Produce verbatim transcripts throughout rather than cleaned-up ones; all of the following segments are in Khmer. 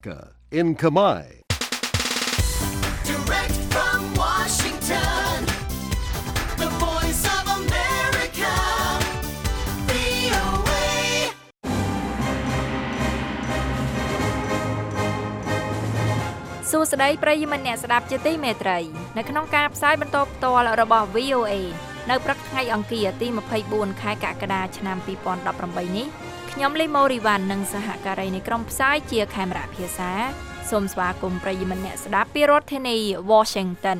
in Khmer. Direct from Washington, the voice of America, វី អូ เอ សួស្តីប្រិយមិត្តអ្នកស្ដាប់ជាទីមេត្រីនៅក្នុងការផ្សាយបន្តផ្ទាល់របស់ វី អូ เอ នៅព្រឹកថ្ងៃអង្គារទីម្ភៃបួនខែកក្កដាឆ្នាំពីរពាន់ដប់ប្រាំបីនេះខ្ញុំលីម៉ូរីវ៉ាន់និងសហការីនៃក្រុមផ្សាយជាខេមរៈភាសាសូមស្វាគមន៍ប្រិយមិត្តអ្នកស្ដាប់ពីរដ្ឋធានី Washington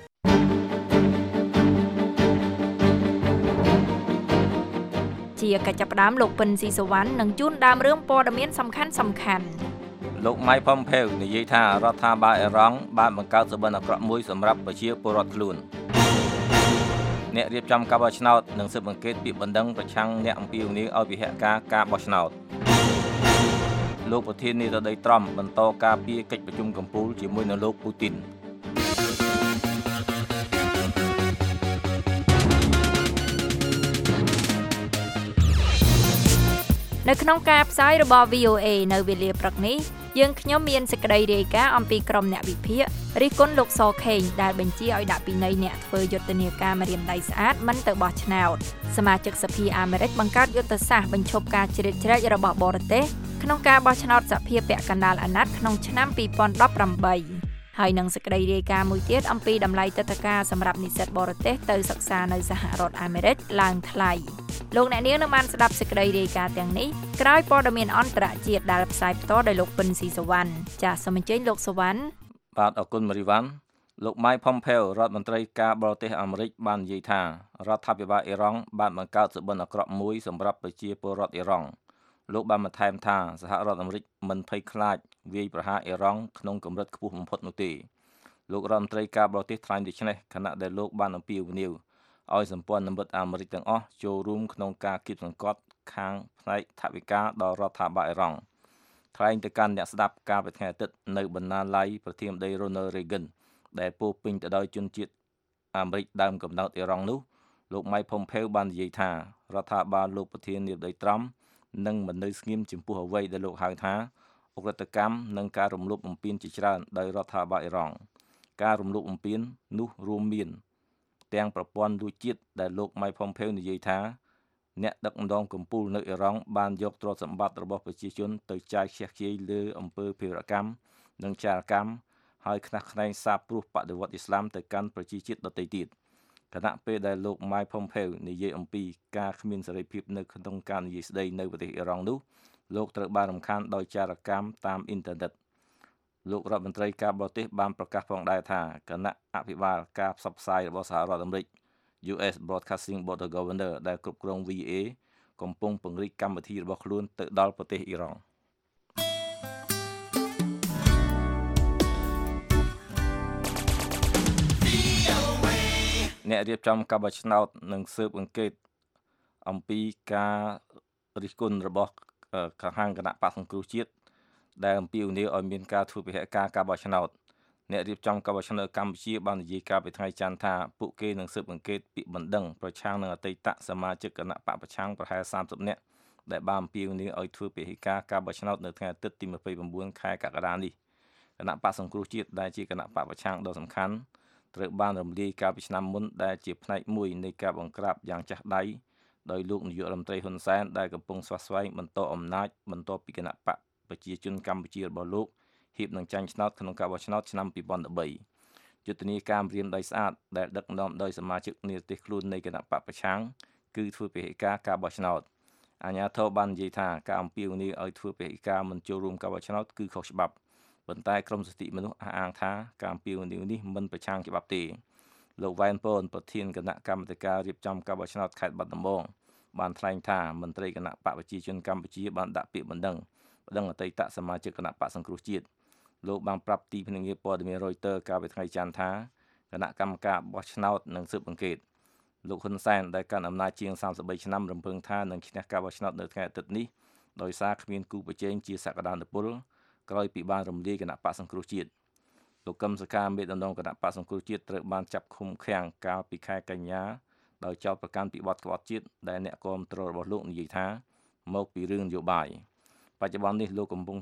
ជាកិច្ចផ្ដើមលោកពិនស៊ីសវណ្ណនឹងជួនដើមរឿងព័ត៌មានសំខាន់សំខាន់លោកម៉ៃផុំផេវនិយាយថារដ្ឋាភិបាលអ៊ីរ៉ង់បានបង្កើតសុបិនអាក្រក់មួយសម្រាប់ប្រជាពលរដ្ឋខ្លួនអ្នករៀបចំការបោះឆ្នោតនិងស៊ើបអង្កេតពាក្យបណ្ដឹងប្រឆាំងអ្នកអំពាវនាវឲ្យវិហការការបោះឆ្នោតលោកប្រធាននាយរដ្ឋមន្ត្រីត្រំបន្តការពារកិច្ចប្រជុំកំពូលជាមួយនឹងលោកពូទីននៅក្នុងការផ្សាយរបស់ វី អូ เอ នៅវេលាព្រឹកនេះយើងខ្ញុំមានសេចក្តីរាយការណ៍អំពីក្រុមអ្នកវិភាគរិះគន់លោកសខេងដែលបញ្ជាឲ្យដាក់ពិន័យអ្នកធ្វើយុទ្ធនាការម្រាមដៃស្អាតមិនទៅបោះឆ្នោតសមាជិកសភាអាមេរិកបង្កើតយុទ្ធសាស្ត្របញ្ឈប់ការជ្រៀតជ្រែករបស់បរទេសក្នុងការបោះឆ្នោតសភាពាក់កណ្ដាលអាណត្តិក្នុងឆ្នាំពីរពាន់ដប់ប្រាំបីហើយនឹងសេចក្តីរាយការណ៍មួយទៀតអំពីតម្លៃទឹកធការសម្រាប់និស្សិតបរទេសទៅសិក្សានៅសហរដ្ឋអាមេរិកឡើងថ្លៃលោកអ្នកនាងនឹងបានស្ដាប់សេចក្តីរាយការណ៍ទាំងនេះក្រោយព័ត៌មានអន្តរជាតិដែលផ្សាយផ្ទាល់ដោយលោកពិនស៊ីសវណ្ណចាសសូមអញ្ជើញលោកសវណ្ណបាទអរគុណមារីវ៉ាន់លោកម៉ៃផុំផេវរដ្ឋមន្ត្រីការបរទេសអាមេរិកបាននិយាយថារដ្ឋាភិបាលអ៊ីរ៉ង់បានបង្កើតសុបិនអាក្រក់មួយសម្រាប់ប្រជាពលរដ្ឋអ៊ីរ៉ង់លោកបានបន្ថែមថាសហរដ្ឋអាមេរិកមិនភ័យខ្លាចវាយប្រហារអ៊ីរ៉ង់ក្នុងកម្រិតខ្ពស់បំផុតនោះទេលោករដ្ឋមន្ត្រីការបរទេសថ្លែងដូច្នេះខណៈដែលលោកបានអំពាវនាវឲ្យសម្ព័ន្ធមិត្តអាមេរិកទាំងអស់ចូលរួមក្នុងការគៀបសង្កត់ខាងផ្នែកថវិកាដល់រដ្ឋាភិបាលអ៊ីរ៉ង់ថ្លែងទៅកាន់អ្នកស្ដាប់កាលពីថ្ងៃអាទិត្យនៅបណ្ណាល័យប្រធានាធិបតី Ronald Reagan ដែលពោពេញទៅដោយជនជាតិអាមេរិកដើមកំណើតអ៊ីរ៉ង់នោះលោកម៉ៃផុំផេវបាននិយាយថារដ្ឋាភិបាលលោកប្រធានាធិបតីត្រំនឹងមិននៅស្ងៀមចំពោះអ្វីដែលលោកហៅថាអ ុក្រិដ្ឋកម្មនិងការរំលោភបំពានជាច្រើនដោយរដ្ឋាភិបាលអ៊ីរ៉ង់ការរំលោភបំពាននោះរួមមានទាំងប្រព័ន្ធលួចជាតិដែលលោកម៉ៃផុំផេវនិយាយថាអ្នកដឹកនាំកម្ពុជានៅអ៊ីរ៉ង់បានយកទ្រព្យសម្បត្តិរបស់ប្រជាជនទៅចាយខ្ជះខ្ជាយលើអំពើភេរវកម្មនិងចារកម្មហើយខ្នះខ្នែងសាបព្រោះបដិវត្តអ៊ីស្លាមទៅកាន់ប្រជាជាតិដទៃទៀតខណៈពេលដែលលោកម៉ៃផុំផេវនិយាយអំពីការគ្មានសេរីភាពនៅក្នុងការនិយាយស្ដីនៅប្រទេសអ៊ីរ៉ង់នោះលោកត្រូវបានរំខានដោយចារកម្មតាមអ៊ីនធឺណិតលោករដ្ឋមន្ត្រីការបរទេសបានប្រកាសផងដែរថាគណៈអភិបាលការផ្សព្វផ្សាយរបស់សហរដ្ឋអាមេរិក យូ អេស Broadcasting Board of Governors ដែលគ្រប់គ្រង វី អេ កំពុងពង្រីកកម្មវិធីរបស់ខ្លួនទៅដល់ប្រទេសអ៊ីរ៉ង់អ្នករៀបចំការបោះឆ្នោតនឹងស៊ើបអង្កេតអំពីការរិះគន់របស់ខាងគណៈបក្សសង្គ្រោះជាតិដែលអំពាវនាវឲ្យមានការធ្វើពហិការការបោះឆ្នោតអ្នករៀបចំការបោះឆ្នោតកម្ពុជាបាននិយាយកាលពីថ្ងៃច័ន្ទថាពួកគេនឹងស៊ើបអង្កេតពាក្យបណ្ដឹងប្រឆាំងនឹងអតីតសមាជិកគណៈបកប្រឆាំងប្រហែលសាមសិបនាក់ដែលបានអំពាវនាវឲ្យធ្វើពហិការការបោះឆ្នោតនៅថ្ងៃអាទិត្យទីម្ភៃបួនខែកក្កដានេះគណៈបកសង្គ្រោះជាតិដែលជាគណៈបកប្រឆាំងដ៏សំខាន់ត្រូវបានរំលាយកាលពីឆ្នាំមុនដែលជាផ្នែកមួយនៃការបង្ក្រាបយ៉ាងចាស់ដៃដោយលោកនាយករដ្ឋមន្ត្រីហ៊ុនសែនដែលកំពុងស្វាស្វែងបន្តអំណាចបន្ទាប់ពីគណៈបកប្រជាជនកម្ពុជារបស់លោកហ៊ាននឹងចាញ់ឆ្នោតក្នុងការបោះឆ្នោតឆ្នាំពីរពាន់ដប់បីយុទ្ធនាការម្រាមដៃស្អាតដែលដឹកនាំដោយសមាជិកនាទេសខ្លួននៃគណៈបកប្រឆាំងគឺធ្វើពហិការការបោះឆ្នោតអាជ្ញាធរបាននិយាយថាការអំពាវនាវឲ្យធ្វើពហិការមិនចូលរួមការបោះឆ្នោតគឺខុសច្បាប់ប៉ុន្តែក្រមសិទ្ធិមនុស្សអះអាងថាការអំពាវនាវនេះមិនប្រឆាំងច្បាប់ទេលោកវ៉ែនប៉ូនប្រធានគណៈកម្មាធិការរៀបចំការបោះឆ្នោតខេត្តបាត់ដំបងបានថ្លែងថាមន្ត្រីគណៈបកប្រជាជនកម្ពុជាបានដាក់ពាក្យបណ្ដឹងបណ្ដឹងអតីតសមាជិកគណៈបកសង្គ្រោះជាតិលោកបានប្រាប់ទីភ្នាក់ងារព័ត៌មាន Reuters កាលពីថ្ងៃច័ន្ទថាគណៈកម្មការបោះឆ្នោតនឹងស៊ើបអង្កេតលោកហ៊ុនសែនដែលកាន់អំណាចជាងសាមសិបបីឆ្នាំរំពឹងថានឹងឈ្នះការបោះឆ្នោតនៅថ្ងៃអាទិត្យនេះដោយសារគ្មានគូប្រជែងជាសក្តានុពលក្រោយពីបានរំលាយគណៈបកសង្គ្រោះជាតិលោកកឹមសុខាមេដឹកនាំគណៈបកសង្គ្រោះជាតិត្រូវបានចាប់ឃុំឃាំងកាលពីខែកញ្ញាដោយចោទប្រកាន់ពីបទក្បត់ជាតិដែលអ្នកគាំទ្ររបស់លោកនិយាយថាមកពីរឿងនយោបាយបច្ចុប្បន្ននេះលោកកំពុងជាប់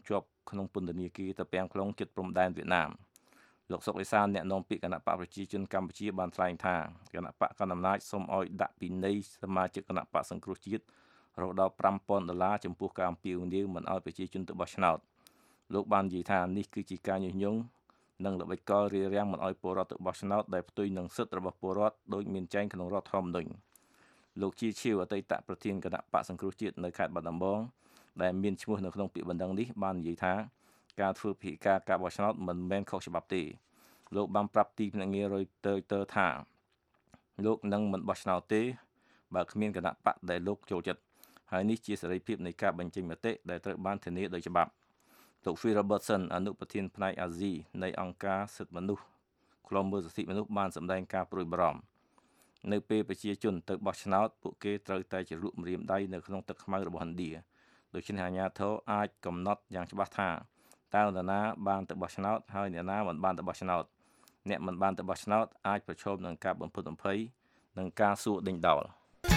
ក្នុងពន្ធនាគារតាពាំង ក្រុងជិតព្រំដែនវៀតណាមលោកសុកអេសានអ្នកនាំពាក្យគណៈបកប្រជាជនកម្ពុជាបានថ្លែងថាគណៈបកកណ្ដាលអំណាចសូមឲ្យដាក់ពិន័យសមាជិកគណៈបកសង្គ្រោះជាតិរហូតដល់five thousandដុល្លារចំពោះការអំពាវនាវមិនឲ្យប្រជាជនទៅបោះឆ្នោតលោកបាននិយាយថានេះគឺជាការញុះញង់និងល្បិចកលរារាំងមិនឲ្យពលរដ្ឋទៅបោះឆ្នោតដែលផ្ទុយនឹងសិទ្ធិរបស់ពលរដ្ឋដោយមានចែងក្នុងរដ្ឋធម្មនុញ្ញលោកជាឈៀវអតីតប្រធានគណៈបកសង្គ្រោះជាតិនៅខេត្តបាត់ដំបងដែលមានឈ្មោះនៅក្នុងពាក្យបណ្ដឹងនេះបាននិយាយថាការធ្វើពិធីការការបោះឆ្នោតមិនមែនខុសច្បាប់ទេលោកបានប្រាប់ទីភ្នាក់ងារ Reuters ថាលោកនឹងមិនបោះឆ្នោតទេបើគ្មានគណៈបកដែលលោកចូលចិត្តហើយនេះជាសេរីភាពនៃការបញ្ចេញមតិដែលត្រូវបានធានាដោយច្បាប់លោក Phil Robertson អនុប្រធានផ្នែកអាស៊ីនៃអង្គការសិទ្ធិមនុស្សឃ្លាំមើលសិទ្ធិមនុស្សបានសម្ដែងការព្រួយបារម្ភនៅពេលប្រជាជនទៅបោះឆ្នោតពួកគេត្រូវតែជ្រលក់ម្រាមដៃនៅក្នុងទឹកខ្មៅរបស់ឥណ្ឌាដូច្នេះអាជ្ញាធរអាចកំណត់យ៉ាងច្បាស់ថាតើនរណាបានទៅបោះឆ្នោតហើយអ្នកណាមិនបានទៅបោះឆ្នោតអ្នកមិនបានទៅបោះឆ្នោតអាចប្រឈមនឹងការបំផិតបំភ័យនិងការសួរដេញដោល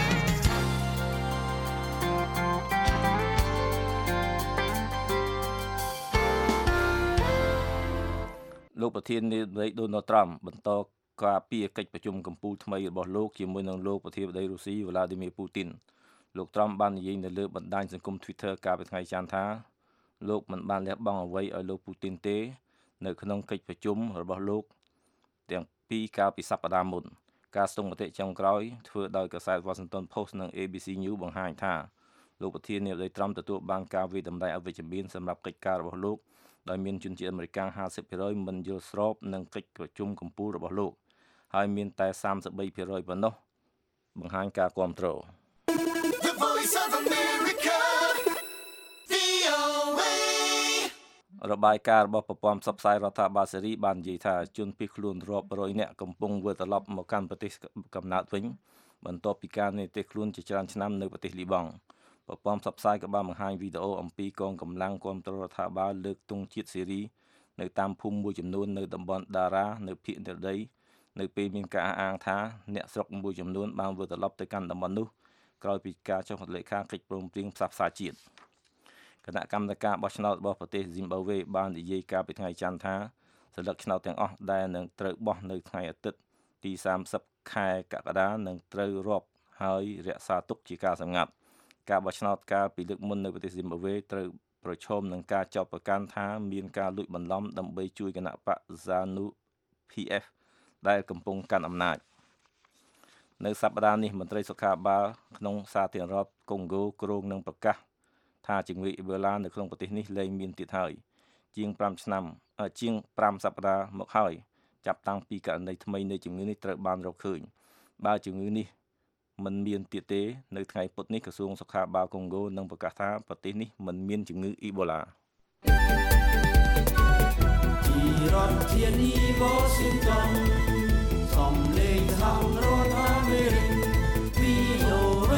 លោកប្រធាននាយកដូណាល់ត្រាំបន្តការពីកិច្ចប្រជុំកំពូលថ្មីរបស់លោកជាមួយនឹងលោកប្រធានាធិបតីរុស្ស៊ីវ្លាឌីមៀពូទីនលោកត្រាំបាននិយាយនៅលើបណ្ដាញសង្គម Twitter កាលពីថ្ងៃច័ន្ទថាលោកមិនបានលះបង់អ្វីឲ្យលោកពូទីនទេនៅក្នុងកិច្ចប្រជុំរបស់លោកទាំងពីរកាលពីសប្តាហ៍មុនការស្ទង់មតិចុងក្រោយធ្វើដោយកាសែត Washington Post និង A B C News បង្ហាញថាលោកប្រធានាធិបតីត្រាំទទួលបានការវាយតម្លៃអវិជ្ជមានសម្រាប់កិច្ចការរបស់លោកដោយមានជនជាតិអាមេរិកfifty percent មិនយល់ស្របនឹងកិច្ចប្រជុំកំពូលរបស់លោកហើយមានតែthirty-three percent ប៉ុណ្ណោះបង្ហាញការគាំទ្ររបាយការណ៍របស់ប្រព័ន្ធផ្សព្វផ្សាយរដ្ឋាភិបាលសេរីបាននិយាយថាជនភៀសខ្លួនរាប់រយនាក់កំពុងវិលត្រឡប់មកកាន់ប្រទេសកំណើតវិញបន្ទាប់ពីការនៅប្រទេសខ្លួនជាច្រើនឆ្នាំនៅប្រទេសលីបង់ប្រព័ន្ធផ្សព្វផ្សាយក៏បានបង្ហាញវីដេអូអំពីកងកម្លាំងគាំទ្ររដ្ឋាភិបាលលើកទង់ជាតិសេរីនៅតាមភូមិមួយចំនួននៅតំបន់ដារ៉ានៅភូមិនិរដីនៅពេលមានការអះអាងថាអ្នកស្រុកមួយចំនួនបានវិលត្រឡប់ទៅកាន់តំបន់នោះក្រោយពីការចុះហត្ថលេខាកិច្ចព្រមព្រៀងផ្សះផ្សាជាតិគណៈកម្មការបោះឆ្នោតរបស់ប្រទេសស៊ីមបាវេបាននិយាយកាលពីថ្ងៃច័ន្ទថាសិលឹកឆ្នោតទាំងអស់ដែលនឹងត្រូវបោះនៅថ្ងៃអាទិត្យទីthirtyខែកក្កដានឹងត្រូវរាប់ហើយរក្សាទុកជាការសម្ងាត់ការបោះឆ្នោតកាលពីលើកមុននៅប្រទេសស៊ីមបាវេត្រូវប្រឈមនឹងការចោទប្រកាន់ថាមានការលួចបន្លំដើម្បីជួយគណៈបក ZANU P F ដែលកំពុងកាន់អំណាចនៅសប្តាហ៍នេះមន្ត្រីសុខាភិបាលក្នុងសាធារណរដ្ឋកុងហ្គោគ្រោងនឹងប្រកាសថាជំងឺអ៊ីបូឡានៅក្នុងប្រទេសនេះលែងមានទៀតហើយជាងfiveឆ្នាំជាងfiveសប្តាហ៍មកហើយចាប់តាំងពីករណីថ្មីនៃជំងឺនេះត្រូវបានរកឃើញបើជំងឺនេះមិនមានទៀតទេនៅថ្ងៃពុធនេះក្រសួងសុខាភិបាលកុងហ្គោនឹងប្រកាសថាប្រទេសនេះមិនមានជំងឺអ៊ីបូឡាពីរដ្ឋធានី Washington សំឡេងសហរដ្ឋអាមេរិក V O A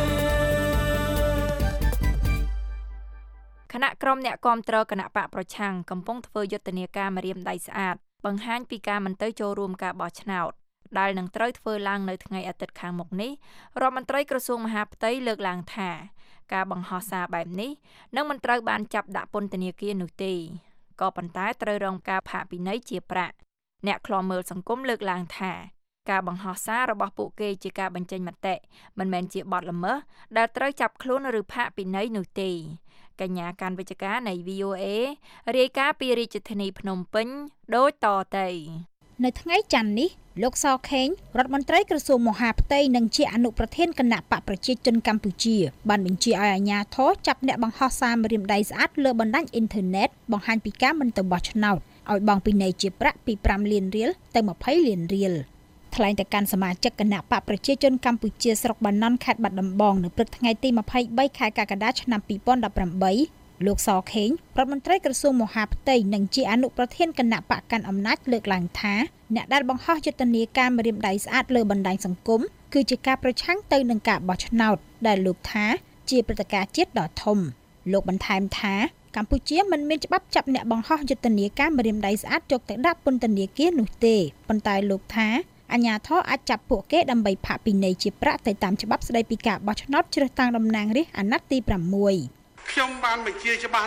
គណៈក្រុមអ្នកគាំទ្រគណៈបកប្រឆាំងកំពុងធ្វើយុទ្ធនាការម្រាមដៃស្អាតបង្ហាញពីការមិនទៅចូលរួមការបោះឆ្នោតដែលនឹងត្រូវធ្វើឡើងនៅថ្ងៃអាទិត្យខាងមុខនេះរដ្ឋមន្ត្រីក្រសួងមហាផ្ទៃលើកឡើងថាការបង្ហោះសារបែបនេះនឹងមិនត្រូវបានចាប់ដាក់ពន្ធនាគារនោះទេក៏ប៉ុន្តែត្រូវរងការផាកពិន័យជាប្រាក់អ្នកឃ្លាំមើលសង្គមលើកឡើងថាការបង្ហោះសាររបស់ពួកគេជាការបញ្ចេញមតិមិនមែនជាបទល្មើសដែលត្រូវចាប់ខ្លួនឬផាកពិន័យនោះទេកញ្ញាកាន់វិជ្ជការនៃ V O A រាយការណ៍ពីរាជធានីភ្នំពេញដូចតទៅនៅថ្ងៃច័ន្ទនេះលោកស ខេងរដ្ឋមន្ត្រីក្រសួងមហាផ្ទៃនិងជាអនុប្រធានគណៈបកប្រជាជនកម្ពុជាបានបញ្ជាឲ្យអាជ្ញាធរចាប់អ្នកបង្ហោះសារម្រាមដៃស្អាតលើបណ្ដាញអ៊ីនធឺណិតបង្ហាញពីការមិនទៅបោះឆ្នោតឲ្យបង់ពិន័យជាប្រាក់ពីfiveលានរៀលទៅtwentyលានរៀលថ្លែងទៅកាន់សមាជិកគណៈបកប្រជាជនកម្ពុជាស្រុកបាណន់ខេត្តបាត់ដំបងនៅព្រឹកថ្ងៃទីtwenty-threeខែកក្កដាឆ្នាំtwenty eighteenលោកស ខេងរដ្ឋមន្ត្រីក្រសួងមហាផ្ទៃនិងជាអនុប្រធានគណៈបកកាន់អំណាចលើកឡើងថាអ្នកដែលបង្ហោះយុទ្ធនាការម្រាមដៃស្អាតលើបណ្ដាញសង្គមគឺជាការប្រឆាំងទៅនឹងការបោះឆ្នោតដែលលោកថាជាព្រឹត្តិការណ៍ជាតិដ៏ធំលោកបន្ថែមថាកម្ពុជាមិនមានច្បាប់ចាប់អ្នកបង្ហោះយុទ្ធនាការម្រាមដៃស្អាតយកទៅដាក់ពន្ធនាគារនោះទេប៉ុន្តែលោកថាអាជ្ញាធរអាចចាប់ពួកគេដើម្បីផាកពិន័យជាប្រាក់ទៅតាមច្បាប់ស្តីពីការបោះឆ្នោតជ្រើសតាំងតំណាងរាស្ត្រអាណត្តិទីsix ខ្ញុំបានបញ្ជាច្បាស់ណាស់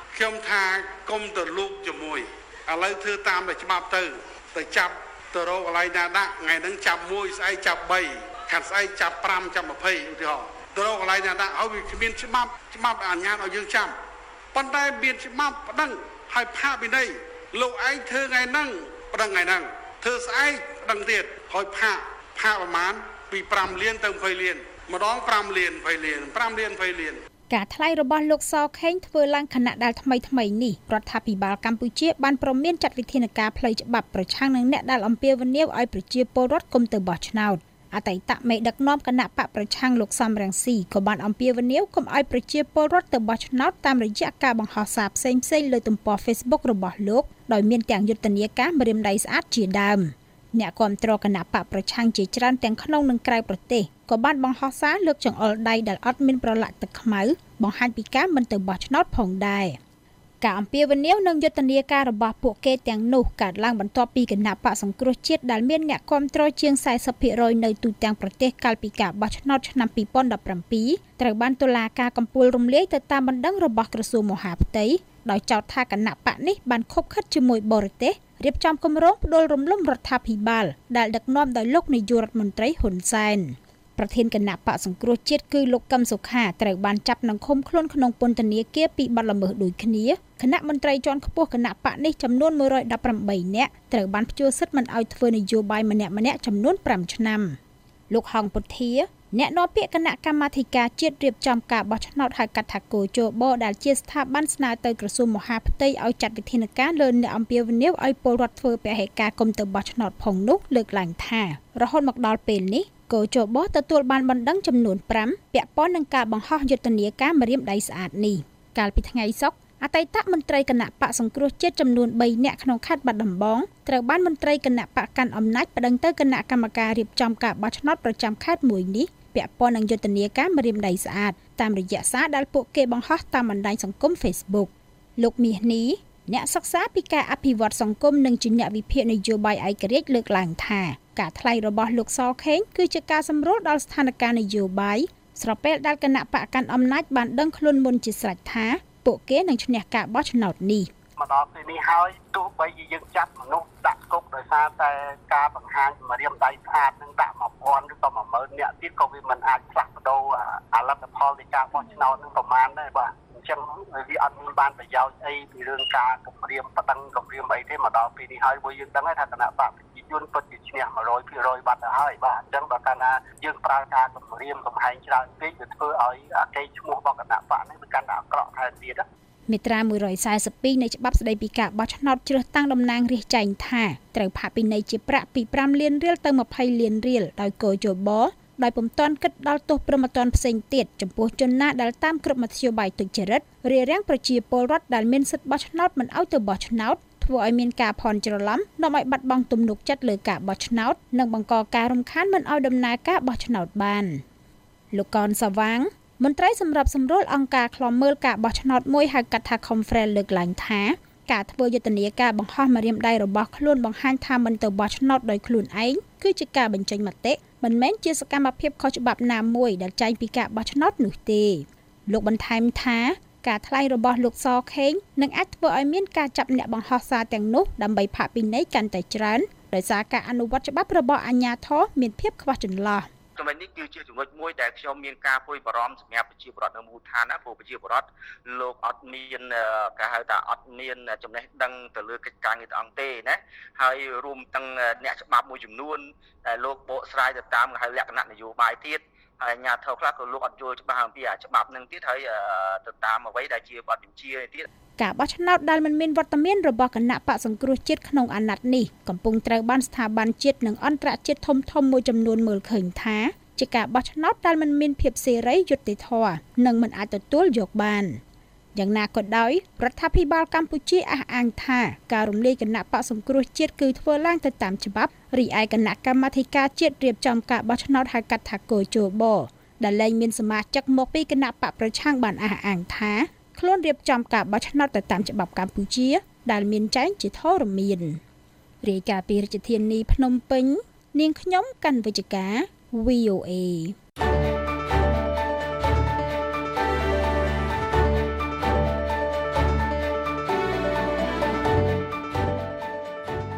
ខ្ញុំថាគុំទៅលោកជាមួយឥឡូវធ្វើតាមតែច្បាប់ទៅទៅចាប់ទៅរកកន្លែងណាដាក់ថ្ងៃហ្នឹងចាប់មួយស្អែកចាប់បីខាងស្អែកចាប់ប្រាំចាប់ยี่สิบឧទាហរណ៍ទៅរកកន្លែងណាដាក់ឲ្យវាគ្មានច្បាប់ច្បាប់អនុញ្ញាតឲ្យយើងចាប់ប៉ុន្តែមានច្បាប់ប្តឹងឲ្យផាកពិន័យលោកឯងធ្វើថ្ងៃហ្នឹងប្តឹងថ្ងៃហ្នឹងធ្វើស្អែកប្តឹងទៀតឲ្យផាកផាកប្រមាណពីប្រាំលានទៅยี่สิบលានម្ដងប្រាំលានยี่สิบលានប្រាំលានยี่สิบលានការថ្លែងរបស់លោកសខេងធ្វើឡើងខណៈដែលថ្មីថ្មីនេះរដ្ឋាភិបាលកម្ពុជាបានព្រមមានចាត់វិធានការផ្លូវច្បាប់ប្រឆាំងនឹងអ្នកដែលអំពាវនាវឲ្យប្រជាពលរដ្ឋកុំទៅបោះឆ្នោតអតីតមេដឹកនាំគណៈបកប្រឆាំងលោកសំរងស៊ីក៏បានអំពាវនាវកុំឲ្យប្រជាពលរដ្ឋទៅបោះឆ្នោតតាមរយៈការបង្ហោះសារផ្សេងៗលើទំព័រ Facebook របស់លោកដោយមានទាំងយុទ្ធនាការម្រាមដៃស្អាតជាដើមអ្នកគាំទ្រគណៈបកប្រឆាំងជាច្រើនទាំងក្នុងនិងក្រៅប្រទេសក៏បានបង្ហោះសារលើកចង្អុលដៃដែលអត់មានប្រឡាក់ទឹកខ្មៅបង្ហាញពីការមិនទៅបោះឆ្នោតផងដែរការអំពាវនាវនិងយុទ្ធនាការរបស់ពួកគេទាំងនោះកើតឡើងបន្ទាប់ពីគណៈបកសង្គ្រោះជាតិដែលមានអ្នកគាំទ្រជាងสี่สิบភាគរយ នៅទូទាំងប្រទេសកាលពីការបោះឆ្នោតឆ្នាំยี่สิบสิบเจ็ดត្រូវបានតុលាការកំពូលរំលាយទៅតាមបណ្ដឹងរបស់ក្រសួងមហាផ្ទៃដោយចោទថាគណៈបកនេះបានខុបខិតជាមួយបរទេសរៀបចំគម្រោងផ្ដួលរំលំរដ្ឋាភិបាលដែលដឹកនាំដោយលោកនាយករដ្ឋមន្ត្រីហ៊ុនសែនប្រធានគណៈបកសង្គ្រោះជាតិគឺលោកកឹមសុខាត្រូវបានចាប់និងឃុំខ្លួនក្នុងពន្ធនាគារពីបទល្មើសដូចគ្នាគណៈមន្ត្រីជាន់ខ្ពស់គណៈបកនេះចំនួនមួយរយដប់ប្រាំបីនាក់ត្រូវបានព្យួរសិទ្ធិមិនឲ្យធ្វើនយោបាយម្នាក់ម្នាក់ចំនួនប្រាំឆ្នាំលោកហងពុធា អ្នកនាំពាក្យគណៈកម្មាធិការជាតិរៀបចំការបោះឆ្នោតហៅកាត់ថាគោជបដែលជាស្ថាប័នស្នើទៅក្រសួងមហាផ្ទៃឲ្យចាត់វិធានការលើអ្នកអំពាវនាវឲ្យពលរដ្ឋធ្វើពហិការគុំទៅបោះឆ្នោតផងនោះលើកឡើងថារហូតមកដល់ពេលនេះគោជបទទួលបានបណ្ដឹងចំនួនប្រាំពាក់ព័ន្ធនឹងការបង្ហោះយុទ្ធនាការម្រាមដៃស្អាតនេះកាលពីថ្ងៃសុក្រអតីតមន្ត្រីគណៈបកសង្គ្រោះជាតិចំនួនបីនាក់ក្នុងខេត្តបាត់ដំបងត្រូវបានមន្ត្រីគណៈបកកាន់អំណាចប្តឹងទៅគណៈកម្មការរៀបចំការបោះឆ្នោតប្រចាំខេត្តមួយនេះពាក់ព័ន្ធនឹងយុទ្ធនាការម្រាមដៃស្អាតតាមរយៈសារដែលពួកគេបង្ហោះតាមបណ្ដាញសង្គម Facebook លោកមាសនេះអ្នកសិក្សាពីការអភិវឌ្ឍសង្គមនិងជាអ្នកវិភាគនយោបាយឯករាជ្យលើកឡើងថាការថ្លែងរបស់លោកសខេងគឺជាការសម្រួលដល់ស្ថានភាពនយោបាយស្របពេលដែលគណៈបកកាន់អំណាចបានដឹងខ្លួនមុនជាស្រេចថាពួកគេនឹងឈ្នះការបោះឆ្នោតនេះមកដល់ពេលនេះហើយទោះបីជាយើងចាប់មនុស្សដាក់គុកដោយសារតែការបង្ហាញម្រាមដៃស្អាតនឹងដាក់មួយពាន់ឬក៏មួយម៉ឺននាក់ទៀតក៏វាមិនអាចផ្លាស់ប្ដូរអាលទ្ធផលនៃការបោះឆ្នោតនឹងប្រមាណដែរបាទអញ្ចឹងវាអត់មានបានប្រយោជន៍អីពីរឿងការគម្រាមប្តឹងគម្រាមអីទេមកដល់ពេលនេះហើយព្រោះយើងដឹងថាគណៈបកប្រជាជនពិតជាឈ្នះមួយរយភាគរយបាត់ទៅហើយបាទអញ្ចឹងបើកាលណាយើងប្រើការគម្រាមកំហែងច្រើនពេកវាធ្វើឲ្យអកេរ្តិ៍ឈ្មោះរបស់គណៈបកនេះវាកាន់តែអាក្រក់ថែមទៀតមាត្រាមួយរយសាសិបពីរនៃច្បាប់ស្តីពីការបោះឆ្នោតជ្រើសតាំងតំណាងរាស្ត្រចែងថាត្រូវផាកពិន័យជាប្រាក់ពីប្រាំលានរៀលទៅម្ភៃលានរៀលដោយគោជបដោយពុំទាន់គិតដល់ទោសព្រហ្មទណ្ឌផ្សេងទៀតចំពោះជនណាដែលតាមគ្រប់មធ្យោបាយទុច្ចរិតរារាំងប្រជាពលរដ្ឋដែលមានសិទ្ធិបោះឆ្នោតមិនឲ្យទៅបោះឆ្នោតធ្វើឲ្យមានការភ័ន្តច្រឡំនាំឲ្យបាត់បង់ទំនុកចិត្តលើការបោះឆ្នោតនិងបង្កការរំខានមិនឲ្យដំណើរការបោះឆ្នោតបានលោកកនសាវាងមន្ត្រីសម្រាប់សម្រួលអង្គការឃ្លាំមើលការបោះឆ្នោតមួយហៅកាត់ថា Conference លើកឡើងថាការធ្វើយុទ្ធនាការបង្ហោះម្រាមដៃរបស់ខ្លួនបង្ហាញថាមិនទៅបោះឆ្នោតដោយខ្លួនឯងគឺជាការបញ្ចេញមតិមិនមែនជាសកម្មភាពខុសច្បាប់ណាមួយដែលចែងពីការបោះឆ្នោតនោះទេលោកបន្ថែមថាការថ្លែងរបស់លោកសខេងនឹងអាចធ្វើឲ្យមានការចាប់អ្នកបង្ហោះសារទាំងនោះដើម្បីផាកពិន័យកាន់តែច្រើនដោយសារការអនុវត្តច្បាប់របស់អាជ្ញាធរមានភាពខ្វះចន្លោះចំណុចនេះគឺជាចំណុចមួយដែលខ្ញុំមានការព្រួយបារម្ភសម្រាប់ប្រជាពលរដ្ឋនៅមូលដ្ឋានណាព្រោះប្រជាពលរដ្ឋលោកអត់មានគេហៅថាអត់មានចំណេះដឹងទៅលើកិច្ចការងារអង្គទេណាហើយរួមទាំងអ្នកច្បាប់មួយចំនួនដែលលោកបកស្រាយទៅតាមហៅលក្ខណៈនយោបាយទៀតហើយអាជ្ញាធរខ្លះក៏លោកអត់យល់ច្បាស់អំពីច្បាប់នឹងទៀតហើយទៅតាមអ្វីដែលជាបទបញ្ជាទៀតការបោះឆ្នោតដែលមិនមានវត្តមានរបស់គណៈបកសង្គ្រោះជាតិក្នុងអាណត្តិនេះកំពុងត្រូវបានស្ថាប័នជាតិនិងអន្តរជាតិធំធំមួយចំនួនមើលឃើញថាជាការបោះឆ្នោតដែលមិនមានភាពសេរីយុត្តិធម៌និងមិនអាចទទួលយកបានយ៉ាងណាក៏ដោយរដ្ឋាភិបាលកម្ពុជាអះអាងថាការរំលាយគណៈបកសង្គ្រោះជាតិគឺធ្វើឡើងទៅតាមច្បាប់រីឯគណៈកម្មាធិការជាតិរៀបចំការបោះឆ្នោតហៅកាត់ថាគោជបដែលលែងមានសមាជិកមកពីគណៈបកប្រឆាំងបានអះអាងថាខ្លួនរៀបចំការបោះឆ្នោតទៅតាមច្បាប់កម្ពុជាដែលមានចែងជាធរមានរាយការណ៍ពីរាជធានីភ្នំពេញនាងខ្ញុំកាន់វិជ្ជការ វី អូ เอ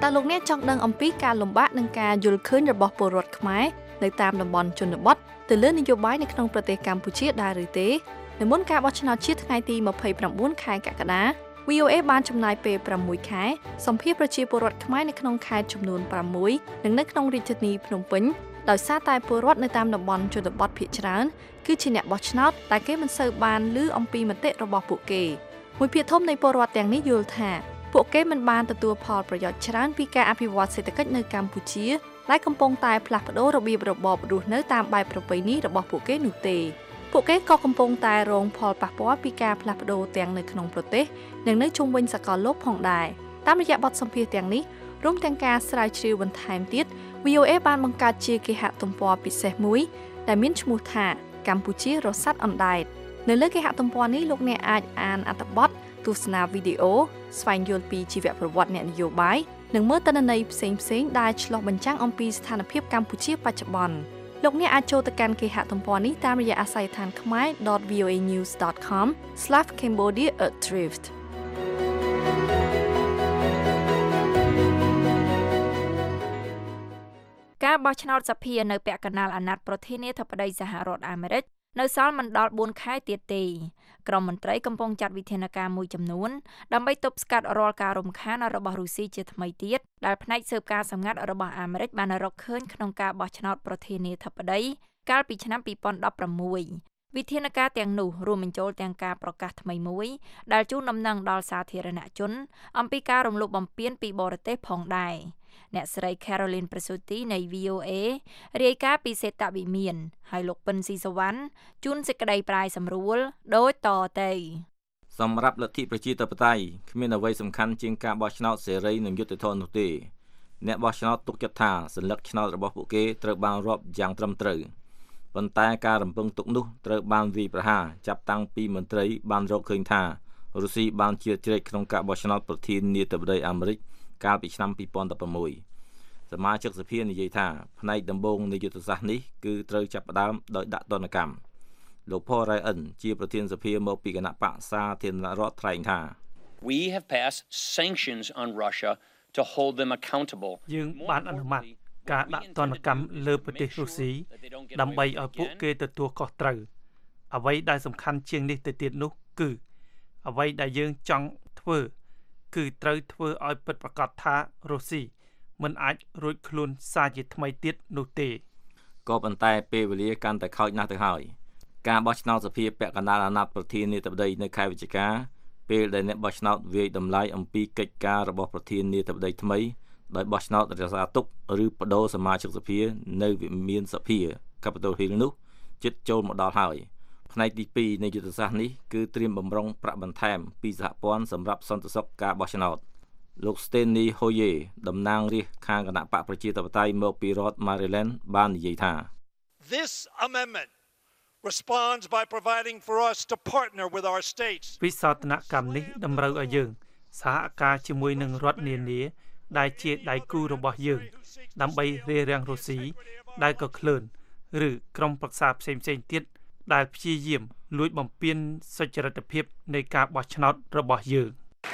តើលោកអ្នកចង់ដឹងអំពីការលំបាកនិងការយល់ឃើញរបស់ពលរដ្ឋខ្មែរនៅតាមតំបន់ជនបទទៅលើនយោបាយនៅក្នុងប្រទេសកម្ពុជាដែរឬទេនៅមុនការបោះឆ្នោតជាតិថ្ងៃទីម្ភៃប្រាំបួនខែកក្កដា វី អូ អេ បានចំណាយពេលប្រាំមួយខែសម្ភាសប្រជាពលរដ្ឋខ្មែរនៅក្នុងខេត្តចំនួនប្រាំមួយនិងនៅក្នុងរាជធានីភ្នំពេញដោយសារតែពលរដ្ឋនៅតាមតំបន់ជនបទភាគច្រើនគឺជាអ្នកបោះឆ្នោតតែគេមិនសូវបានឮអំពីមតិរបស់ពួកគេមួយភាគធំនៃពលរដ្ឋទាំងនេះយល់ថាពួកគេមិនបានទទួលផលប្រយោជន៍ច្រើនពីការអភិវឌ្ឍសេដ្ឋកិច្ចនៅកម្ពុជាដែលកំពុងតែផ្លាស់ប្ដូររបៀបរបបរស់នៅតាមបែបប្រពៃណីរបស់ពួកគេនោះទេពួកគេក៏កំពុងតែរងផលប៉ះពាល់ពីការផ្លាស់ប្ដូរទាំងនៅក្នុងប្រទេសនិងនៅជុំវិញសកលលោកផងដែរតាមរយៈបទសម្ភាសន៍ទាំងនេះរួមទាំងការស្រាវជ្រាវបន្ថែមទៀត វី អូ អេ បានបង្កើតជាគេហទំព័រពិសេសមួយដែលមានឈ្មោះថាកម្ពុជារស័ព្ទអណ្ដែតនៅលើគេហទំព័រនេះលោកអ្នកអាចអានអត្ថបទទស្សនាវីដេអូស្វែងយល់ពីជីវប្រវត្តិអ្នកនយោបាយនិងមើលទិន្នន័យផ្សេងៗដែលឆ្លុះបញ្ចាំងអំពីស្ថានភាពកម្ពុជាបច្ចុប្បន្នលោកអ្នកអាចចូលទៅកាន់គេហទំព័រនេះតាមរយៈអាស័យដ្ឋានខ្មែរ ដត វី អូ เอ news ដត com ស្លាស cambodia adrift ការបោះឆ្នោតសភានៅពាក់កណ្ដាលអាណត្តិប្រធានាធិបតីសហរដ្ឋអាមេរិកនៅសល់មិនដល់បួនខែទៀតទេក្រមមន្ត្រីកំពុងចាត់វិធានការមួយចំនួនដើម្បីទប់ស្កាត់រាល់ការរំខានរបស់រុស្ស៊ីជាថ្មីទៀតដែលផ្នែកស៊ើបការសម្ងាត់របស់អាមេរិកបានរកឃើញក្នុងការបោះឆ្នោតប្រធានាធិបតីកាលពីឆ្នាំពីរពាន់ដប់ប្រាំមួយ វិធានការទាំងនោះរួមបញ្ចូលទាំងការប្រកាសថ្មីមួយដែលជូនដំណឹងដល់សាធារណជនអំពីការរំលោភបំពានពីបរទេសផងដែរអ្នកស្រី Caroline Presutti នៃ វី អូ អេ រាយការណ៍ពីសេតវិមានហើយលោកពិនស៊ីសវណ្ណជូនសេចក្តីប្រាយសម្រួលដូចតទៅសម្រាប់លទ្ធិប្រជាធិបតេយ្យគ្មានអ្វីសំខាន់ជាងការបោះឆ្នោតសេរីនិងយុត្តិធម៌នោះទេអ្នកបោះឆ្នោតទុកចិត្តថាសញ្ញាឆ្នោតរបស់ពួកគេត្រូវបានរាប់យ៉ាងត្រឹមត្រូវប៉ុន្តែការរំពឹងទុកនោះត្រូវបានវាយប្រហារចាប់តាំងពីមន្ត្រីបានរកឃើញថារុស្ស៊ីបានជ្រៀតជ្រែកក្នុងការបោះឆ្នោតប្រធានាធិបតីអាមេរិកកាលពីឆ្នាំពីរពាន់ដប់ប្រាំមួយសមាជិកសភានិយាយថាផ្នែកដំបូងនៃយុទ្ធសាស្ត្រនេះគឺត្រូវចាប់ផ្ដើមដោយដាក់ទណ្ឌកម្មលោក Paul Ryan ជាប្រធានសភាមកពីគណៈបក្សសាធារណរដ្ឋថ្លែងថា We have passed sanctions on Russia to hold them accountable យើងបានអនុម័តការដាក់ទណ្ឌកម្មលើប្រទេសរុស្ស៊ីដើម្បីឲ្យពួកគេទទួលខុសត្រូវអ្វីដែលសំខាន់ជាងនេះទៅទៀតនោះគឺអ្វីដែលយើងចង់ធ្វើគឺត្រូវធ្វើឲ្យពិតប្រាកដថារុស្ស៊ីមិនអាចរួចខ្លួនសារជាថ្មីទៀតនោះទេក៏ប៉ុន្តែពេលវេលាកាន់តែខូចណាស់ទៅហើយការបោះឆ្នោតសភាពាក់កណ្ដាលអាណត្តិប្រធានាធិបតីនៅខែវិច្ឆិកាពេលដែលអ្នកបោះឆ្នោតវាយតម្លៃអំពីកិច្ចការរបស់ប្រធានាធិបតីថ្មីដោយបោះឆ្នោតរក្សាទុកឬបដូរសមាជិកសភានៅវិមានសភា Capitol Hill នោះជិតចូលមកដល់ហើយផ្នែកទីពីរនៃយុទ្ធសាស្ត្រនេះគឺត្រៀមបំរុងប្រាក់បន្ថែមពីសហព័ន្ធសម្រាប់សន្តិសុខការបោះឆ្នោតលោក Steny Hoyer តំណាងរាស្ត្រខាងគណៈបកប្រជាធិបតេយ្យមកពីរដ្ឋ Maryland បាននិយាយថា This amendment responds by providing for us to partner with our states វិសោធនកម្មនេះតម្រូវឲ្យយើងសហការជាមួយនឹងរដ្ឋនានាដែលជាដៃគូរបស់យើងដើម្បីរារាំងរុស្ស៊ីដែលក៏ឃ្លើនឬក្រុមប្រឹក្សាផ្សេងៗទៀតដែលព្យាយាមលួចបំពានសុចរិតភាពនៃការបោះឆ្នោតរបស់យើង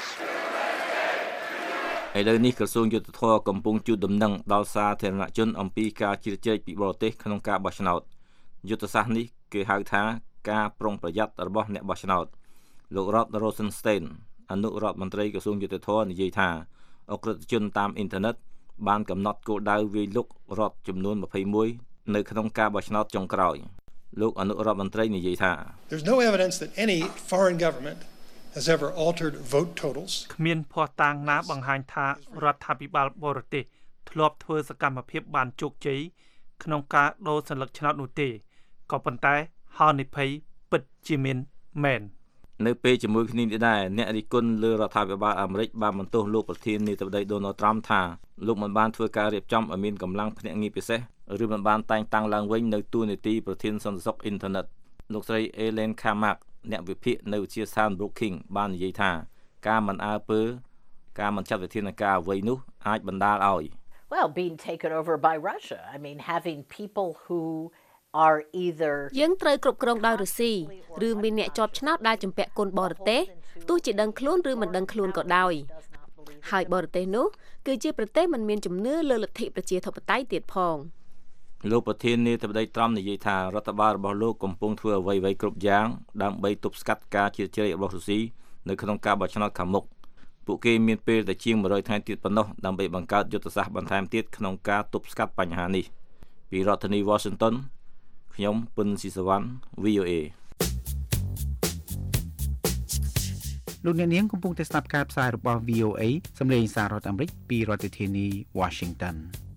ឥឡូវនេះក្រសួងយុទ្ធភ័ពកំពុងជូនដំណឹងដល់សាធារណជនអំពីការជ្រៀតជ្រែកពីបរទេសក្នុងការបោះឆ្នោតយុទ្ធសាស្ត្រនេះគេហៅថាការប្រុងប្រយ័ត្នរបស់អ្នកបោះឆ្នោតលោក Rod Rosenstein អនុរដ្ឋមន្ត្រីក្រសួងយុទ្ធភ័ពនិយាយថាអក្រិតជនតាមអ៊ីនធឺណិតបានកំណត់គោលដៅវាយលុករដ្ឋចំនួនម្ភៃមួយនៅក្នុងការបោះឆ្នោតចុងក្រោយលោកអនុរដ្ឋមន្ត្រីនិយាយថា There's no evidence that any foreign government has ever altered vote totals គ្មានភស្តុតាងណាបង្ហាញថារដ្ឋាភិបាលបរទេសធ្លាប់ធ្វើសកម្មភាពបានជោគជ័យក្នុងការដូរសញ្ញាឆ្នោតនោះទេក៏ប៉ុន្តែហានិភ័យពិតជាមានមែននៅពេលជាមួយគ្នានេះដែរអ្នករិះគន់លើរដ្ឋាភិបាលអាមេរិកបានបន្ទោសលោកប្រធានាធិបតី Donald Trump ថាលោកមិនបានធ្វើការរៀបចំឲ្យមានកម្លាំងភ្នាក់ងារពិសេសឬមិនបានតែងតាំងឡើងវិញនៅតួនាទីប្រធានសន្តិសុខអ៊ីនធឺណិតលោកស្រី Ellen Kamak អ្នកវិភាគនៅវិទ្យាស្ថាន Brookings បាននិយាយថាការមិនអើពើការមិនចាត់វិធានការអ្វីនោះអាចបណ្ដាលឲ្យ Well being taken over by Russia I mean having people who are either យើងត្រូវគ្រប់គ្រងដោយរុស្ស៊ីឬមានអ្នកជាប់ឆ្នោតដែលជំពាក់គុណបរទេសទោះជាដឹងខ្លួនឬមិនដឹងខ្លួនក៏ដោយហើយបរទេសនោះគឺជាប្រទេសមិនមានជំនឿលើលទ្ធិប្រជាធិបតេយ្យទៀតផងលោកប្រធាននាយដ្ឋានត្រាំនិយាយថារដ្ឋបាលរបស់លោកកំពុងធ្វើអ្វីៗគ្រប់យ៉ាងដើម្បីទប់ស្កាត់ការជ្រៀតជ្រែករបស់រុស្ស៊ីនៅក្នុងការបោះឆ្នោតខាងមុខពួកគេមានពេលតែជាងone hundredថ្ងៃទៀតប៉ុណ្ណោះដើម្បីបង្កើតយុទ្ធសាស្ត្របន្ថែមទៀតក្នុងការទប់ស្កាត់បញ្ហានេះពីរដ្ឋធានី Washington ខ្ញុំពុនស៊ីសវណ្ណ V O A លោកអ្នកនាងកំពុងតែស្ដាប់ការផ្សាយរបស់ V O A សម្លេងសាររដ្ឋអាមេរិកពីរដ្ឋធានី Washington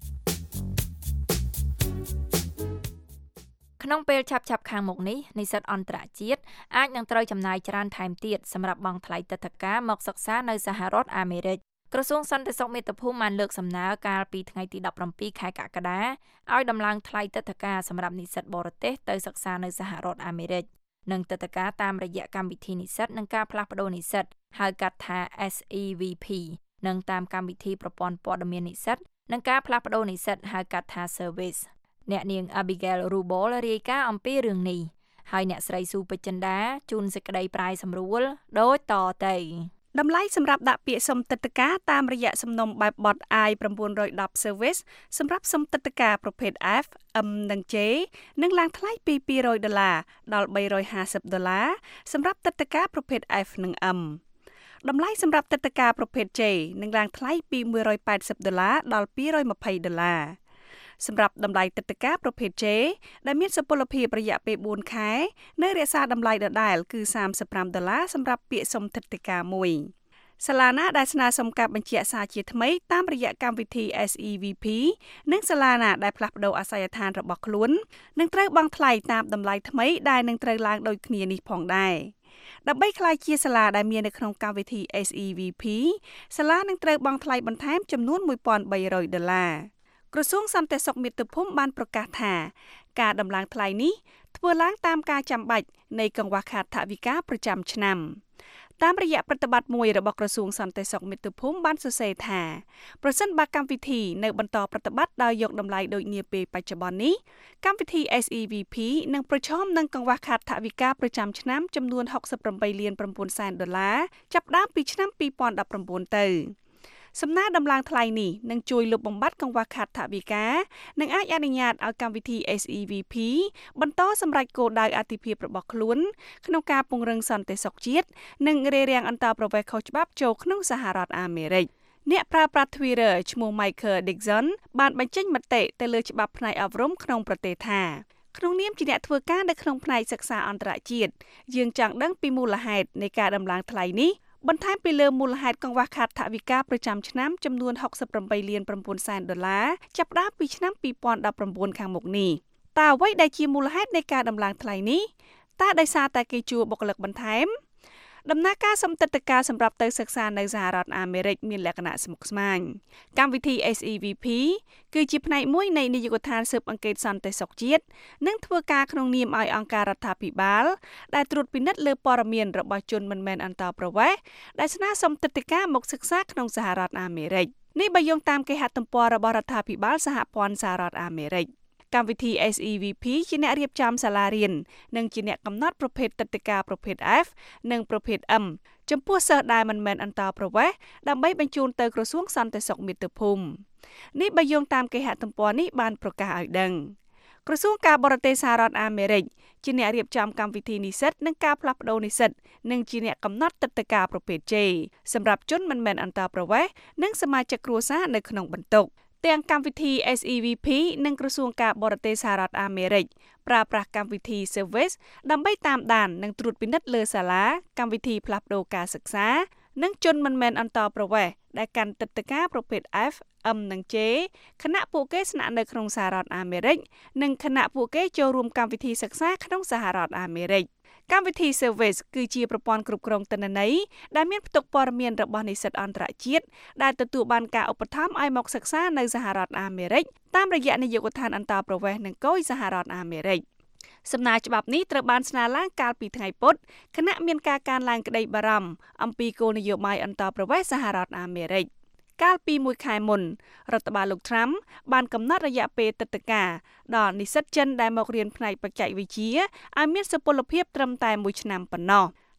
ក្នុងពេលឆាប់ៗខាងមុខនេះនិស្សិតអន្តរជាតិអាចនឹងត្រូវចំណាយច្រើនថែមទៀតសម្រាប់បង់ថ្លៃទិដ្ឋាការមកសិក្សានៅសហរដ្ឋអាមេរិកក្រសួងសន្តិសុខមាតុភូមិបានលើកសំណើកាលពីថ្ងៃទីseventeenខែកក្កដាឲ្យដំឡើងថ្លៃទិដ្ឋាការសម្រាប់និស្សិតបរទេសទៅសិក្សានៅសហរដ្ឋអាមេរិកនិងទិដ្ឋាការតាមរយៈកម្មវិធីនិស្សិតនិងការផ្លាស់ប្ដូរនិស្សិតហៅកាត់ថា S E V P និងតាមកម្មវិធីប្រព័ន្ធព័ត៌មាននិស្សិតនិងការផ្លាស់ប្ដូរនិស្សិតហៅកាត់ថា Serviceអ្នកនាង Abigail Rubol រាយការណ៍អំពីរឿងនេះហើយអ្នកស្រីស៊ូពេជ្រចិន្តាជូនសេចក្តីប្រាយសម្រួលដូចតទៅតម្លៃសម្រាប់ដាក់ពាក្យសុំទិដ្ឋាការតាមរយៈសំណុំបែបបទ I nine ten service សម្រាប់សុំទិដ្ឋាការប្រភេទ F, M និង J នឹងឡើងថ្លៃពីtwo hundredដុល្លារដល់three hundred fiftyដុល្លារសម្រាប់ទិដ្ឋាការប្រភេទ F និង M តម្លៃសម្រាប់ទិដ្ឋាការប្រភេទ J នឹងឡើងថ្លៃពីone hundred eightyដុល្លារដល់two hundred twentyដុល្លារសម្រាប់តម្លៃទិដ្ឋាការប្រភេទ J ដែលមានសុពលភាពរយៈពេលfourខែនៅរក្សាតម្លៃដដែលគឺthirty-fiveដុល្លារសម្រាប់ពាក្យសុំទិដ្ឋាការមួយសាលាណាដែលស្នើសុំការបញ្ជាក់សារជាថ្មីតាមរយៈកម្មវិធី S E V P និងសាលាណាដែលផ្លាស់ប្ដូរអាសយដ្ឋានរបស់ខ្លួននឹងត្រូវបង់ថ្លៃតាមតម្លៃថ្មីដែលនឹងត្រូវឡើងដូចគ្នានេះផងដែរដើម្បីក្លាយជាសាលាដែលមាននៅក្នុងកម្មវិធី S E V P សាលានឹងត្រូវបង់ថ្លៃបន្ថែមចំនួនone thousand three hundredដុល្លារក្រសួងសន្តិសុខមាតុភូមិបានប្រកាសថាការដំឡើងថ្លៃនេះធ្វើឡើងតាមការចាំបាច់នៃកង្វះខាតថវិកាប្រចាំឆ្នាំតាមរយៈប្រតិបត្តិមួយរបស់ក្រសួងសន្តិសុខមាតុភូមិបានសរសេរថាប្រសិនបើកម្មវិធីនៅបន្តប្រតិបត្តិដោយយកតម្លៃដូចនាពេលបច្ចុប្បន្ននេះកម្មវិធី S E V P នឹងប្រឈមនឹងកង្វះខាតថវិកាប្រចាំឆ្នាំចំនួនsixty-eightលានnineសែនដុល្លារចាប់ផ្ដើមពីឆ្នាំtwo thousand nineteenទៅសំណើដំឡើងថ្លៃនេះនឹងជួយលុបបំបាត់កង្វះខាតថវិកានិងអាចអនុញ្ញាតឲ្យកម្មវិធី S E V P បន្តសម្រេចគោលដៅអាទិភាពរបស់ខ្លួនក្នុងការពង្រឹងសន្តិសុខជាតិនិងរារាំងអន្តោប្រវេសន៍ខុសច្បាប់ចូលក្នុងសហរដ្ឋអាមេរិកអ្នកប្រើប្រាស់ Twitter ឈ្មោះ Michael Dixon បានបញ្ចេញមតិទៅលើច្បាប់ផ្នែកអប់រំក្នុងប្រទេសថាក្នុងនាមជាអ្នកធ្វើការនៅក្នុងផ្នែកសិក្សាអន្តរជាតិយើងចង់ដឹងពីមូលហេតុនៃការដំឡើងថ្លៃនេះបន្ថែមពីលើមូលហេតុកង្វះខាតថវិកាប្រចាំឆ្នាំចំនួនsixty-eightលានnineសែនដុល្លារចាប់ផ្ដើមពីឆ្នាំtwo thousand nineteenខាងមុខនេះតើអ្វីដែលជាមូលហេតុនៃការដំឡើងថ្លៃនេះតើដោយសារតែគេជួលបុគ្គលិកបន្ថែមដំណើរការសុំទិដ្ឋាការសម្រាប់ទៅសិក្សានៅសហរដ្ឋអាមេរិកមានលក្ខណៈស្មុគស្មាញកម្មវិធី S E V P គឺជាផ្នែកមួយនៃនាយកដ្ឋានស៊ើបអង្កេតសន្តិសុខជាតិនិងធ្វើការក្នុងនាមឲ្យអង្គការរដ្ឋាភិបាលដែលត្រួតពិនិត្យលើព័ត៌មានរបស់ជនមិនមែនអន្តោប្រវេសន៍ដែលស្នើសុំទិដ្ឋាការមកសិក្សាក្នុងសហរដ្ឋអាមេរិកនេះបើយោងតាមគេហទំព័ររបស់រដ្ឋាភិបាលសហព័ន្ធសហរដ្ឋអាមេរិកកម្មវិធី S E V P ជាអ្នករៀបចំសាលារៀននិងជាអ្នកកំណត់ប្រភេទទិដ្ឋាការប្រភេទ F និងប្រភេទ M ចំពោះសិស្សដែលមិនមែនអន្តោប្រវេសន៍ដើម្បីបញ្ជូនទៅក្រសួងសន្តិសុខមាតុភូមិនេះបើយោងតាមគេហទំព័រនេះបានប្រកាសឲ្យដឹងក្រសួងការបរទេសសហរដ្ឋអាមេរិកជាអ្នករៀបចំកម្មវិធីនិស្សិតនិងការផ្លាស់ប្ដូរនិស្សិតនិងជាអ្នកកំណត់ទិដ្ឋាការប្រភេទ J សម្រាប់ជនមិនមែនអន្តោប្រវេសន៍និងសមាជិកគ្រួសារនៅក្នុងបន្ទុកទាំងកម្មវិធី S E V P និងក្រសួងការបរទេសសហរដ្ឋអាមេរិកប្រើប្រាស់កម្មវិធី Service ដើម្បីតាមដាននិងត្រួតពិនិត្យលើសាលាកម្មវិធីផ្លាស់ប្ដូរការសិក្សានិងជនមិនមែនអន្តោប្រវេសន៍ដែលកាន់ទិដ្ឋាការប្រភេទ F, M និង J ខណៈពួកគេស្នាក់នៅក្នុងសហរដ្ឋអាមេរិកនិងខណៈពួកគេចូលរួមកម្មវិធីសិក្សាក្នុងសហរដ្ឋអាមេរិកកម្មវិធី Service គឺជាប្រព័ន្ធគ្រប់គ្រងទិន្នន័យដែលមានផ្ទុកព័ត៌មានរបស់និស្សិតអន្តរជាតិដែលទទួលបានការឧបត្ថម្ភឲ្យមកសិក្សានៅសហរដ្ឋអាមេរិកតាមរយៈនាយកដ្ឋានអន្តោប្រវេសន៍និងគយសហរដ្ឋអាមេរិកសំណើច្បាប់នេះត្រូវបានស្នើឡើងកាលពីថ្ងៃពុធខណៈមានការកើនឡើងក្តីបារម្ភអំពីគោលនយោបាយអន្តោប្រវេសន៍សហរដ្ឋអាមេរិកកាលពីមួយខែមុនរដ្ឋបាលលោក Trump បានកំណត់រយៈពេលទិដ្ឋាការដល់និស្សិតចិនដែលមករៀនផ្នែកបច្ចេកវិទ្យាឲ្យមានសុពលភាពត្រឹមតែមួយឆ្នាំប៉ុណ្ណោះ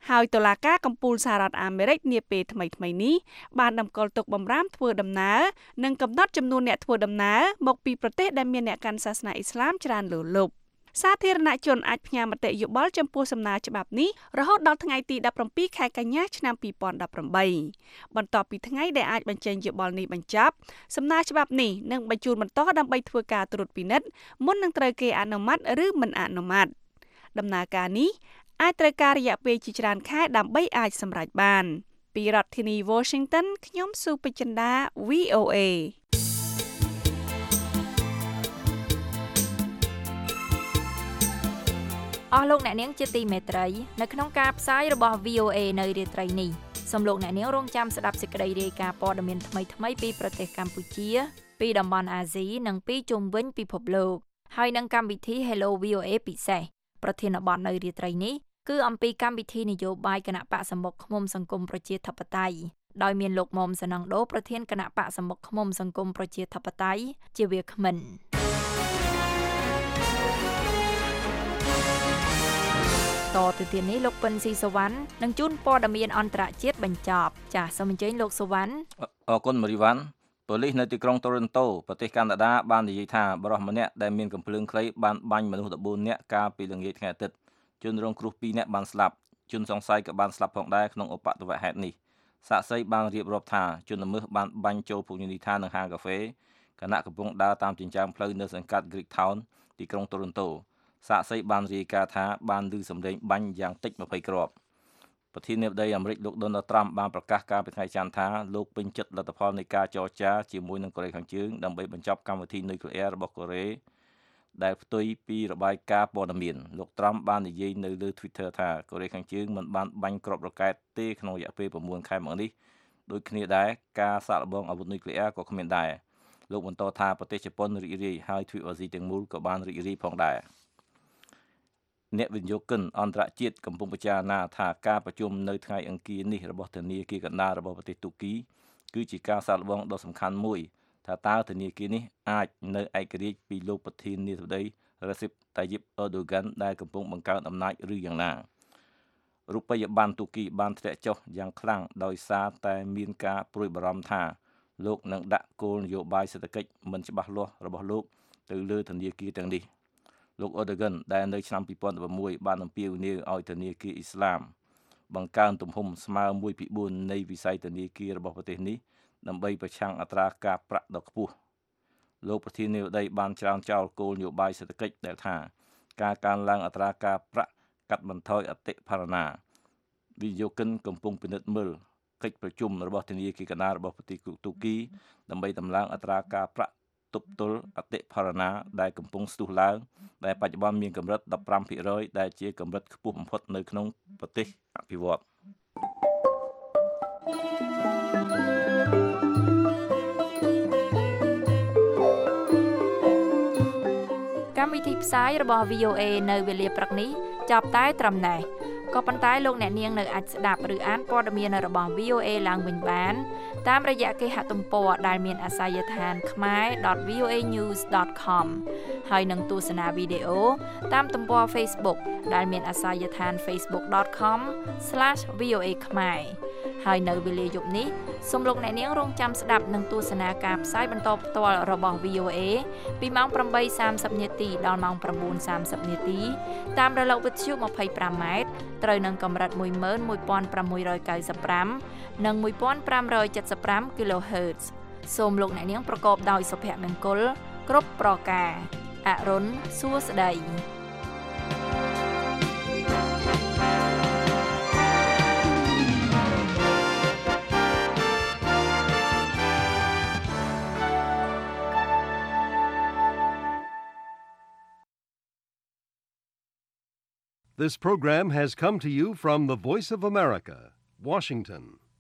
ហើយតុលាការកំពូលសហរដ្ឋអាមេរិកនាពេលថ្មីៗនេះបានតម្កល់ទុកបំរាមធ្វើដំណើរនិងកំណត់ចំនួនអ្នកធ្វើដំណើរមកពីប្រទេសដែលមានអ្នកកាន់សាសនាអ៊ីស្លាមច្រើនលើសលប់សាធារណជនអាចផ្ញើមតិយោបល់ចំពោះសំណើច្បាប់នេះរហូតដល់ថ្ងៃទីដប់ប្រាំពីរខែកញ្ញាឆ្នាំពីរពាន់ដប់ប្រាំបីបន្ទាប់ពីថ្ងៃដែលអាចបញ្ចេញយោបល់នេះបញ្ចប់សំណើច្បាប់នេះនឹងបញ្ជូនបន្តដើម្បីធ្វើការត្រួតពិនិត្យមុននឹងត្រូវគេអនុម័តឬមិនអនុម័តដំណើរការនេះអាចត្រូវការរយៈពេលជាច្រើនខែដើម្បីអាចសម្រេចបានពីរដ្ឋធានី Washington ខ្ញុំស៊ូពេជ្រចិន្តា វី អូ เอអស់លោកអ្នកនាងជាទីមេត្រីនៅក្នុងការផ្សាយរបស់ វី អូ เอ នៅរាត្រីនេះសូមលោកអ្នកនាងរងចាំស្ដាប់សេចក្តីរាយការណ៍ព័ត៌មានថ្មីៗពីប្រទេសកម្ពុជាពីតំបន់អាស៊ីនិងពីជុំវិញពិភពលោកហើយនឹងកម្មវិធី Hello វី អូ เอ ពិសេសប្រធានបទនៅរាត្រីនេះគឺអំពីកម្មវិធីនយោបាយគណៈបកសម្បុកឃ្មុំសង្គមប្រជាធិបតេយ្យដោយមានលោកមុំសនងដូប្រធានគណៈបកសម្បុកឃ្មុំសង្គមប្រជាធិបតេយ្យជាវាគ្មិនតទៅទៀតនេះលោកពិនស៊ីសវណ្ណនឹងជូនព័ត៌មានអន្តរជាតិបញ្ចប់ចាសសូមអញ្ជើញលោកសវណ្ណអរគុណមរីវ៉ាន់ប៉ូលីសនៅទីក្រុងតូរិនតូប្រទេសកាណាដាបាននិយាយថាបរិសម្នាក់ដែលមានកំភ្លើងខ្លីបានបាញ់មនុស្សដប់បួននាក់កាលពីល្ងាចថ្ងៃអាទិត្យជនរងគ្រោះពីរនាក់បានស្លាប់ជនសង្ស័យក៏បានស្លាប់ផងដែរក្នុងឧបទ្ទវហេតុនេះសាក្សីបានរៀបរាប់ថាជនល្មើសបានបាញ់ចូលភោជនីយដ្ឋាននិងហាងកាហ្វេខណៈកំពុងដើរតាមចិញ្ចើមផ្លូវនៅសង្កាត់ Greek Town ទីក្រុងតូរិនតូសាក្សីបានរាយការណ៍ថាបានឮសំឡេងបាញ់យ៉ាងតិចยี่สิบគ្រាប់ប្រធានាធិបតីអាមេរិកលោក Donald Trump បានប្រកាសកាលពីថ្ងៃច័ន្ទថាលោកពេញចិត្តលទ្ធផលនៃការចរចាជាមួយនឹងកូរ៉េខាងជើងដើម្បីបញ្ចប់កម្មវិធីនុយក្លេអ៊ែររបស់កូរ៉េដែលផ្ទុយពីរបាយការណ៍ព័ត៌មានលោក Trump បាននិយាយនៅលើ Twitter ថាកូរ៉េខាងជើងមិនបានបាញ់គ្រាប់រ៉ុកែតទេក្នុងរយៈពេលប្រាំបួនខែមកនេះដូចគ្នាដែរការសាកល្បងអាវុធនុយក្លេអ៊ែរក៏គ្មានដែរលោកបន្តថាប្រទេសជប៉ុនរីករាយហើយទ្វីបអាស៊ីទាំងមូលក៏បានរីករាយផងដែរអ្នកវិនិយោគិនអន្តរជាតិកំពុងពិចារណាថាការប្រជុំនៅថ្ងៃអង្គារនេះរបស់ធនាគារកណ្ដាលរបស់ប្រទេសទូគីគឺជាការសាកល្បងដ៏សំខាន់មួយថាតើធនាគារនេះអាចនៅឯករាជ្យពីលោកប្រធានាធិបតី Recep Tayyip Erdogan ដែលកំពុងបង្កើនអំណាចឬយ៉ាងណារូបិយប័ណ្ណទូគីបានធ្លាក់ចុះយ៉ាងខ្លាំងដោយសារតែមានការព្រួយបារម្ភថាលោកនឹងដាក់គោលនយោបាយសេដ្ឋកិច្ចមិនច្បាស់លាស់របស់លោកទៅលើធនាគារទាំងនេះលោក Erdogan ដែលនៅឆ្នាំពីរពាន់ប្រាំមួយបានអំពាវនាវឲ្យធនាគារអ៊ីស្លាមបង្កើនទំហំស្មើមួយភាគបួននៃវិស័យធនាគាររបស់ប្រទេសនេះដើម្បីប្រឆាំងអត្រាការប្រាក់ដ៏ខ្ពស់លោកប្រធានាធិបតីបានច្រានចោលគោលនយោបាយសេដ្ឋកិច្ចដែលថាការកើនឡើងអត្រាការប្រាក់កាត់បន្ថយអតិផរណាវិនិយោគិនកំពុងពិនិត្យមើលកិច្ចប្រជុំរបស់ធនាគារកណ្ដាលរបស់ប្រទេសទូគីដើម្បីតម្លើងអត្រាការប្រាក់ទប់ទល់អតិផរណាដែលកំពុងស្ទុះឡើងដែលបច្ចុប្បន្នមានកម្រិតដប់ប្រាំភាគរយដែលជាកម្រិតខ្ពស់បំផុតនៅក្នុងប្រទេសអភិវឌ្ឍន៍កម្មវិធីផ្សាយរបស់ វី អូ เอ នៅវេលាព្រឹកនេះចាប់តែត្រឹមណេះក៏ប៉ុន្តែលោកអ្នកនាងនៅអាចស្ដាប់ឬអានព័ត៌មានរបស់ វី អូ เอ ឡើងវិញបានតាមរយៈគេហទំព័រដែលមានអាសយដ្ឋាន khmer dot v o a news dot com ហើយនឹងទស្សនាវីដេអូតាមទំព័រ Facebook ដែលមានអាសយដ្ឋាន facebook dot com slash v o a khmer ហើយនៅវេលាយប់នេះសូមលោកអ្នកនាងរងចាំស្ដាប់និងទស្សនាការផ្សាយបន្តផ្ទាល់របស់ វី អូ เอ ពីម៉ោងប្រាំបីសាមសិបនាទីដល់ម៉ោងប្រាំបួនសាមសិបនាទីតាមរលកវិទ្យុยี่สิบห้าម៉ែត្រត្រូវនឹងកម្រិតមួយម៉ឺនមួយពាន់ប្រាំមួយរយเก้าสิบห้าនិងមួយពាន់ប្រាំរយเจ็ดสิบห้า kHz សូមលោកអ្នកនាងប្រកបដោយសុភមង្គលគ្រប់ប្រការអរុនសួស្តី This program has come to you from the Voice of America, Washington.